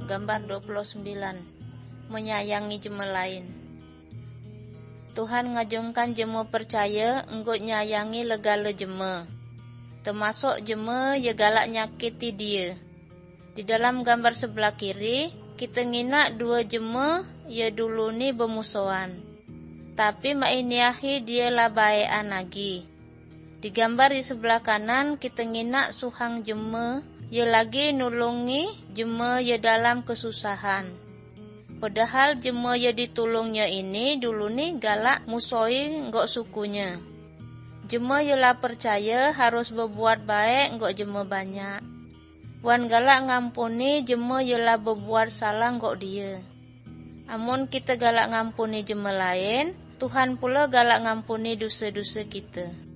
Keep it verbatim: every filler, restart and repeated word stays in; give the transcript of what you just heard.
Gambar dua puluh sembilan. Menyayangi jema lain. Tuhan ngajungkan jema percaya enggot nyayangi legala jema, termasuk jema ye galak nyakiti dia. Di dalam gambar sebelah kiri, kita nginak dua jema ye dulu ni bermusuhan, tapi mainiahi dia lah baekan lagi. Di gambar di sebelah kanan, kita nginak suhang jema ye lagi nulungi jema ye dalam kesusahan. Padahal jema ye ditulungnya ini dulu ni galak musoi ngok sukunya. Jema ye lah percaya harus berbuat baik ngok jema banyak. Wan galak ngampuni jema ye lah berbuat salah ngok dia. Amun kita galak ngampuni jema lain, Tuhan pula galak ngampuni dosa-dosa kita.